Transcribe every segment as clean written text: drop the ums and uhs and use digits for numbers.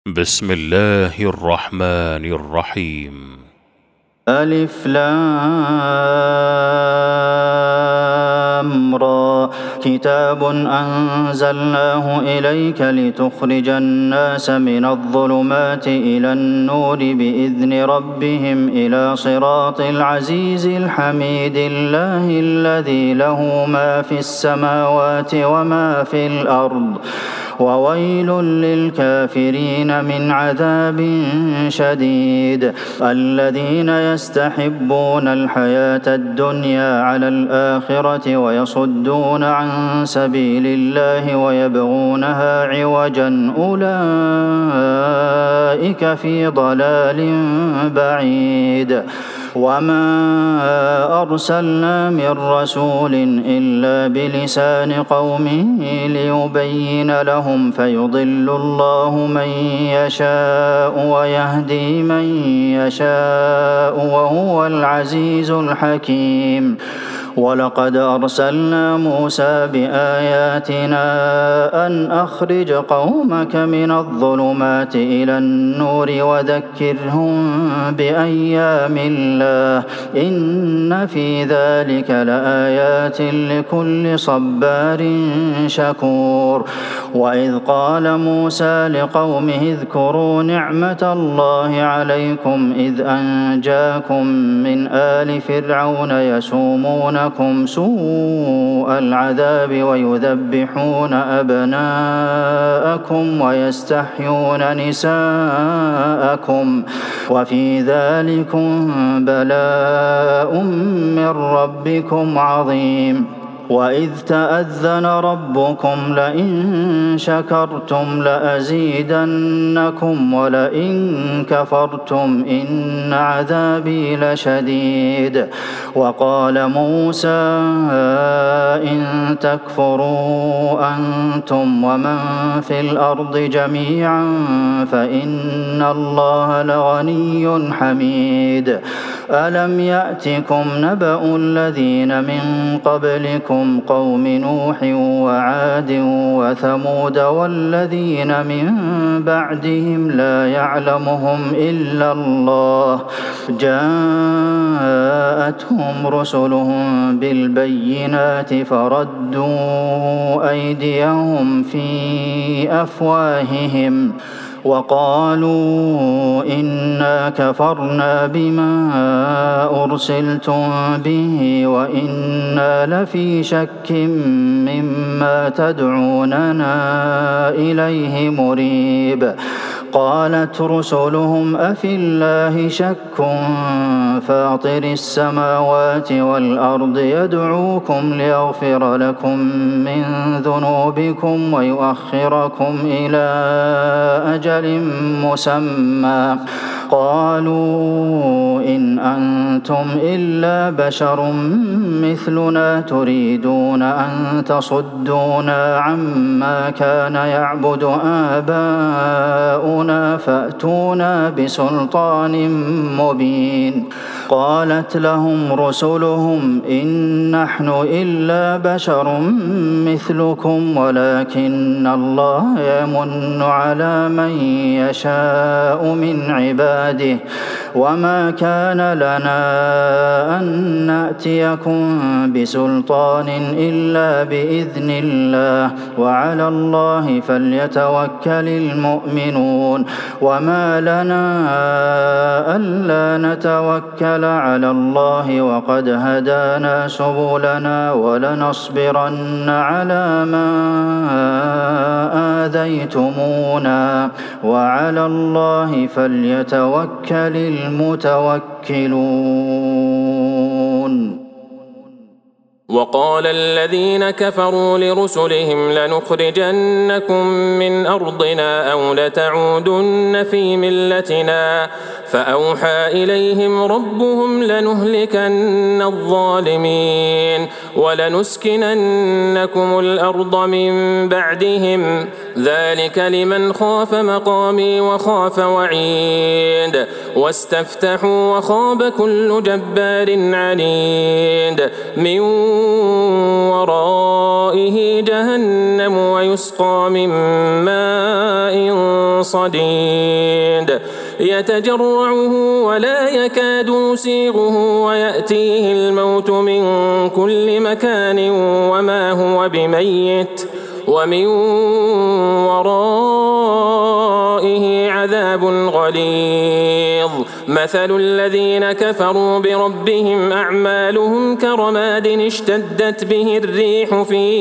بسم الله الرحمن الرحيم. ألف لام را كتاب أنزلناه إليك لتخرج الناس من الظلمات إلى النور بإذن ربهم إلى صراط العزيز الحميد الله الذي له ما في السماوات وما في الأرض وويل للكافرين من عذاب شديد الذين يستحبون الحياة الدنيا على الآخرة ويصدون عن سبيل الله ويبغونها عوجا أولئك في ضلال بعيد وما أرسلنا من رسول إلا بلسان قومه ليبين لهم فيضل الله من يشاء ويهدي من يشاء وهو العزيز الحكيم ولقد أرسلنا موسى بآياتنا أن أخرج قومك من الظلمات إلى النور وذكرهم بأيام الله إن في ذلك لآيات لكل صبار شكور وإذ قال موسى لقومه اذكروا نعمة الله عليكم إذ أنجاكم من آل فرعون يسومونكم سوء العذاب ويذبحون أبناءكم ويستحيون نساءكم وفي ذلكم بلاء من ربكم عظيم وإذ تأذن ربكم لئن شكرتم لأزيدنكم ولئن كفرتم إن عذابي لشديد وقال موسى إن تكفروا أنتم ومن في الأرض جميعا فإن الله لغني حميد ألم يأتكم نبأ الذين من قبلكم قوم نوح وعاد وثمود والذين من بعدهم لا يعلمهم إلا الله جاءتهم رسلهم بالبينات فردوا أيديهم في أفواههم وقالوا إنا كفرنا بما أرسلتم به وإنا لفي شك مما تدعوننا إليه مريب قالت رسلهم أفي الله شك فاطر السماوات والأرض يدعوكم ليغفر لكم من ذنوبكم ويؤخركم إلى أجل مسمى قالوا إن أنتم إلا بشر مثلنا تريدون أن تصدونا عما كان يعبد آباؤنا فأتونا بسلطان مبين قالت لهم رسلهم إن نحن إلا بشر مثلكم ولكن الله يمن على من يشاء من عباده وما كان لنا أن نأتيكم بسلطان إلا بإذن الله وعلى الله فليتوكل المؤمنون وما لنا ألا نتوكل على الله وقد هدانا سبلنا ولنصبرن على ما آذيتمونا وعلى الله فليتوكل المتوكلون وقال الذين كفروا لرسلهم لنخرجنكم من أرضنا أو لتعودن في ملتنا فأوحى إليهم ربهم لنهلكن الظالمين ولنسكننكم الأرض من بعدهم ذلك لمن خاف مقامي وخاف وعيد واستفتحوا وخاب كل جبار عنيد من ورائه جهنم ويسقى من ماء صديد يتجرعه ولا يكاد يسيغه ويأتيه الموت من كل مكان وما هو بميت ومن ورائه عذاب غليظ. مثل الذين كفروا بربهم أعمالهم كرماد اشتدت به الريح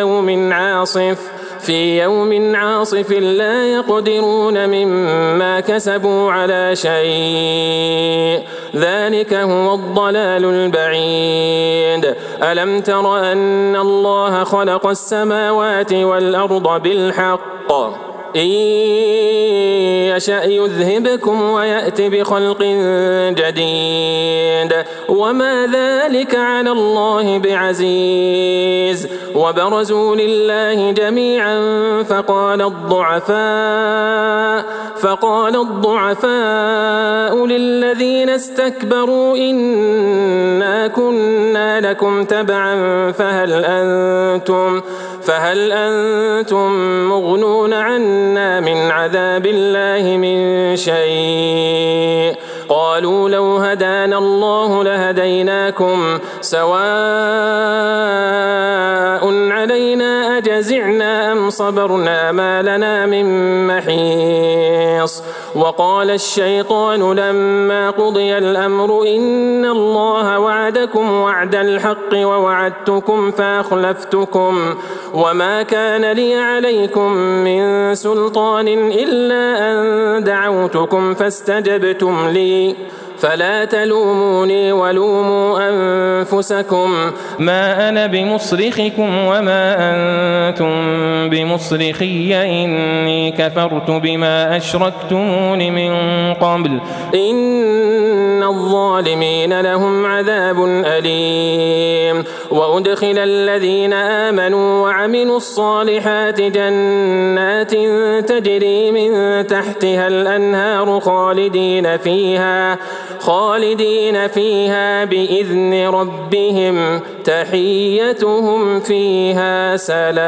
في يوم عاصف لا يقدرون مما كسبوا على شيء ذلك هو الضلال البعيد. ألم تر أن الله خلق السماوات والأرض بالحق إن يشأ يذهبكم ويأت بخلق جديد وما ذلك على الله بعزيز. وبرزوا لله جميعا فقال الضعفاء للذين استكبروا إنا كنا لكم تبعا فهل أنتم مغنون عنا من عذاب الله من شيء قالوا لو هدانا الله لهديناكم سواء علينا أجزعنا أم صبرنا ما لنا من محيص. وقال الشيطان لما قضي الأمر إن الله وعدكم وعد الحق ووعدتكم فأخلفتكم وما كان لي عليكم من سلطان إلا أن دعوتكم فاستجبتم لي فلا تلوموني ولوموا أنفسكم ما أنا بمصرخكم وما أنتم بمصرخي إني كفرت بما أشركتمون من قبل إن الظالمين لهم عذاب أليم. وأدخل الذين آمنوا وعملوا الصالحات جنات تجري من تحتها الأنهار خالدين فيها بإذن ربهم تحيتهم فيها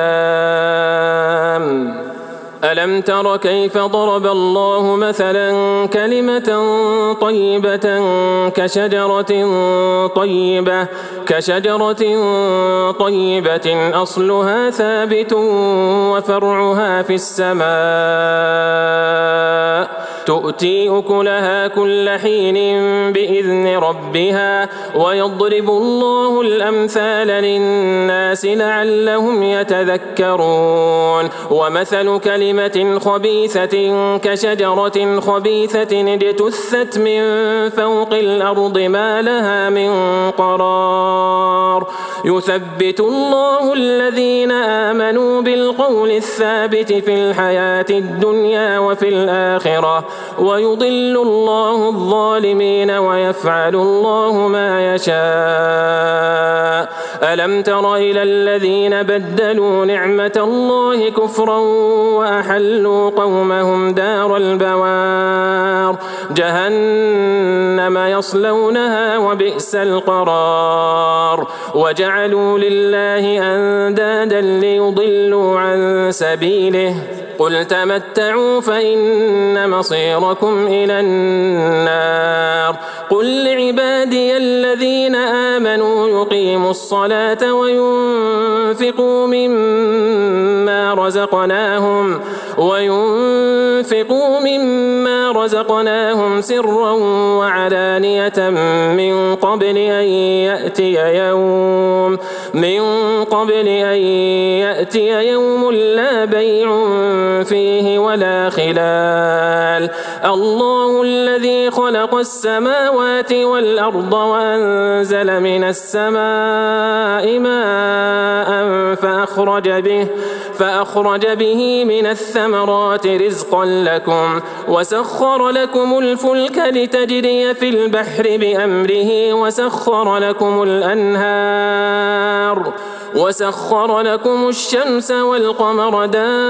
سلام. ألم تر كيف ضرب الله مثلا كلمة طيبة كشجرة طيبة أصلها ثابت وفرعها في السماء تؤتي أكلها كل حين بإذن ربها ويضرب الله الأمثال للناس لعلهم يتذكرون. ومثل كلمة خبيثة كشجرة خبيثة اجتثت من فوق الأرض ما لها من قرار يثبت الله الذين آمنوا بالقول الثابت في الحياة الدنيا وفي الآخرة ويضل الله الظالمين ويفعل الله ما يشاء. ألم تر إلى الذين بدلوا نعمة الله كفرا وأحلوا قومهم دار البوار جهنم يصلونها وبئس القرار وجعلوا لله أندادا ليضلوا عن سبيله قل تمتعوا فإن مصيركم إلى النار. قل لعبادي الذين آمنوا يقيموا الصلاة وينفقوا مما رزقناهم سرا وعلانية من قبل أن يأتي يوم لا بيع فيه ولا خلال. الله الذي خلق السماوات والأرض وأنزل من السماء ماء فأخرج به من الثمرات رزقا لكم وسخر لكم الفلك لتجري في البحر بأمره وسخر لكم الشمس والقمر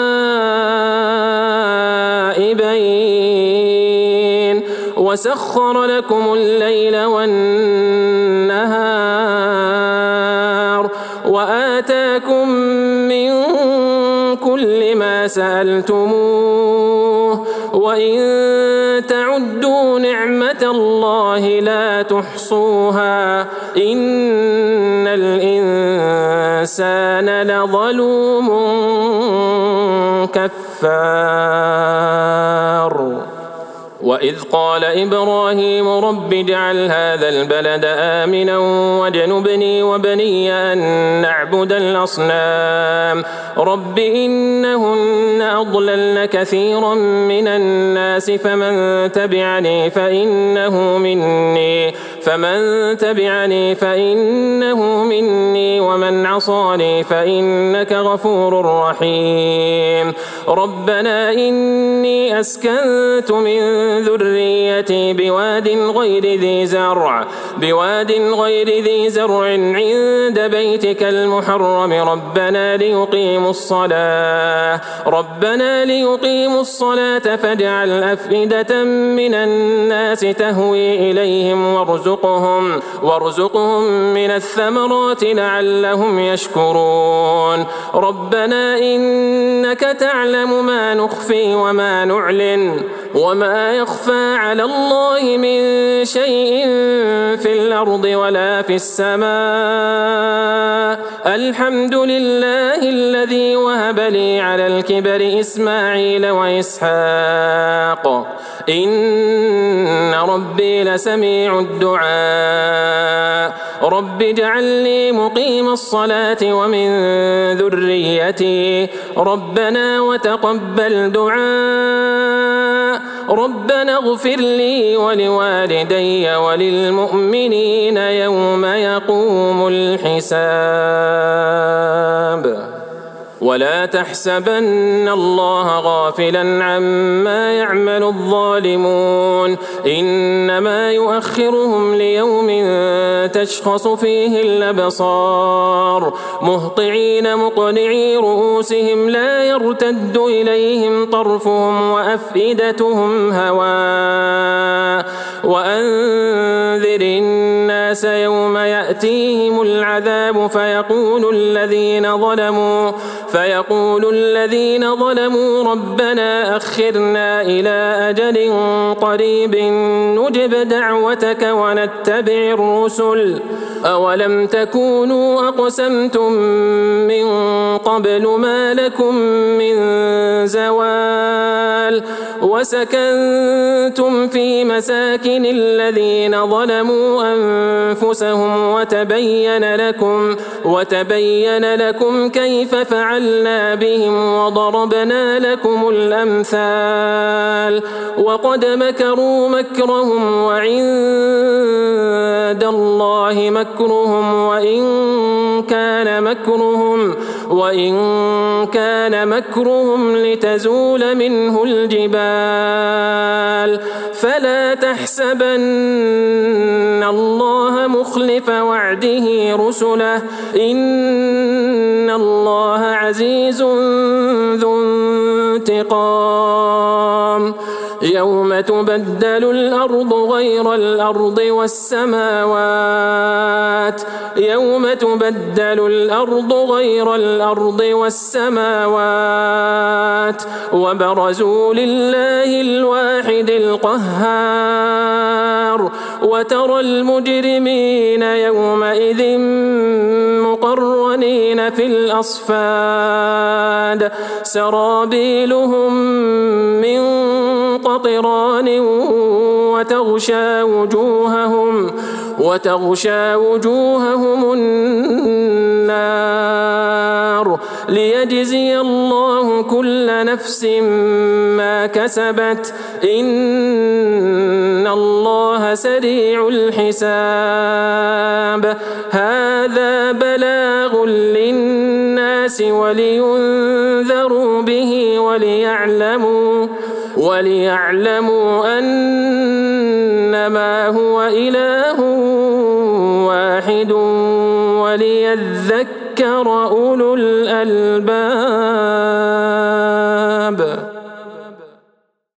دائبين وسخر لكم الليل والنهار وآتاكم من كل ما سألتموه وإن تعدوا نعمة الله لا تحصوها إن الإنسان لظلوم كفار. وإذ قال إبراهيم رب اجعل هذا البلد آمنا واجنبني وبني أن نعبد الأصنام رب إنهن أضللن كثيرا من الناس فمن تبعني فإنه مني ومن عصاني فإنك غفور رحيم. ربنا إني أسكنت من ذريتي بواد غير ذي زرع عند بيتك المحرم ربنا ليقيموا الصلاة فاجعل أفئدة من الناس تهوي إليهم وارزقهم من الثمرات لعلهم يشكرون. ربنا إنك تعلم ما نخفي وما نعلن وما يخفى على الله من شيء في الأرض ولا في السماء. الحمد لله الذي وهب لي على الكبر إسماعيل وإسحاق إن ربي لسميع الدعاء. رب اجعل لي مقيم الصلاة ومن ذريتي ربنا وتقبل دعاء. ربنا اغفر لي ولوالدي وللمؤمنين يوم يقوم الحساب. ولا تحسبن الله غافلا عما يعمل الظالمون إنما يؤخرهم ليوم تشخص فيه الأبصار مهطعين مقنعي رؤوسهم لا يرتد إليهم طرفهم وأفئدتهم هواء. وأنذر الناس يوم يأتيهم العذاب فيقول الذين ظلموا ربنا أخرنا إلى أجل قريب نجب دعوتك ونتبع الرسل أولم تكونوا أقسمتم من قبل ما لكم من زوال وسكنتم في مساكن الذين ظلموا أنفسهم وتبين لكم كيف فعلنا بهم وضربنا لكم الأمثال. وقد مكروا مكرهم وعند الله مكرهم وإن كان مكرهم لتزول منه الجبال. فلا تحسبن الله مخلف وعده رسله إن الله عزيز ذو انتقام. يوم تبدل الأرض غير الأرض والسماوات وبرزوا لله الواحد القهار. وترى المجرمين يومئذ مقرنين في الأصفاد سرابيلهم من قطران وتغشى وجوههم النار ليجزي الله كل نفس ما كسبت إن الله سريع الحساب. هذا بلاغ للناس ولينذروا به وليعلموا أنما هو إله واحد وليذكر أولو الألباب.